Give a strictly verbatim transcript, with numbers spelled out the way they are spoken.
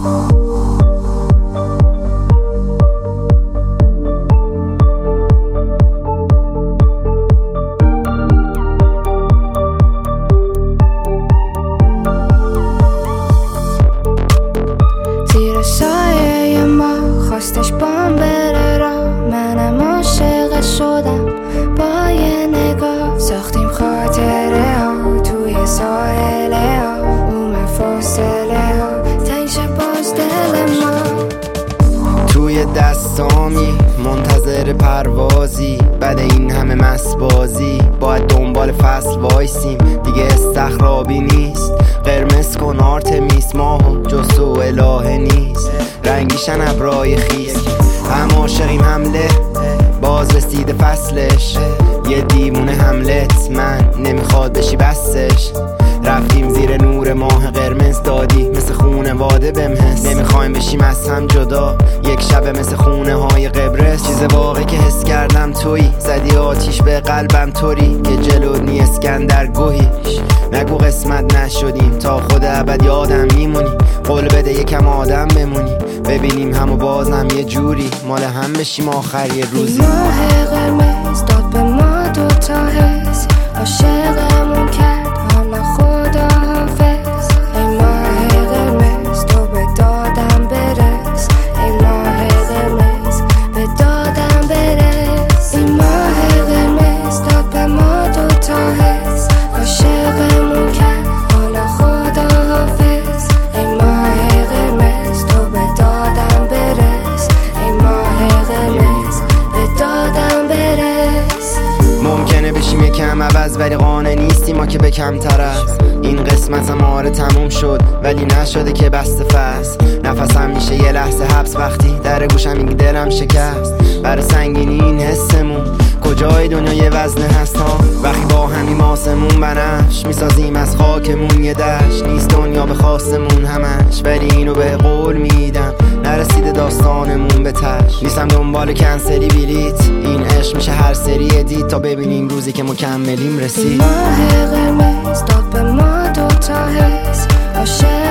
زیر سایه ما خواستش بام بره را، منم عاشق شدم با یه نگاه. ساختیم خاطره ها توی ساحله ها، اومد فاصله ها تنش باز دل ما. توی دستامی منتظر پروازی، بعد این همه مسبازی باید دنبال فصل وایسیم. دیگه استخرابی نیست، قرمز کن آرتمیس، ماهو جز تو الهه نیست. رنگیشن ابرای خیس، هم عاشقیم حمله باز رسیده فصلش. یه دیوونه حملت من نمیخواد بشی بسش. رفتیم زیر نور ماه قرمز، دادی مثل خونه واده بمحس. نمیخوایم بشیم از هم جدا، یک شب مثل خونه های قبرس. چیز واقعی که حس کردم تویی، زدی آتیش به قلبم طوری که جلو نی اسکندر گوهیش. نگو قسمت نشدیم تا خود ابد یادم میمونی. قول بده یکم آدم بمونی، ببینیم همو بازم یه جوری مال هم بشیم آخر یه روزی. ماه قرمز داد به ما دوتا حس، عاشقمون کرد حالا خدا حافظ. ای ماه قرمز تو به دادم برس، ای ماه قرمز به دادم برس. ای ماه قرمز داد به ما دوتا حس، عاشقمون کرد حالا خدا حافظ. ای ماه قرمز تو به دادم برس، ای ماه قرمز به دادم برس. ممکنه بشیم یکم عوض ولی قانع نیستیم ما که به کمتر از این قسمت هم. آره تموم شد ولی نشده که بسته فصل. نفسم میشه یه لحظه حبس وقتی در گوشم میگی دلم شکست. برای سنگینی این حسمون کجای دنیا یه وزنه هست ها. وقتی با همیم آسمون بنفش میسازیم از خاکمون یه دشت. نیست دنیا به خواستمون همش، ولی اینو به قول میدم نرسیده داستانمون به تش. نیستم دنبال کنسلی بلیت، این عشق میشه هر سری ادیت تا ببینیم روزی که مکملیم رسید. ماه قرمز داد به ما دوتا حس، عاشق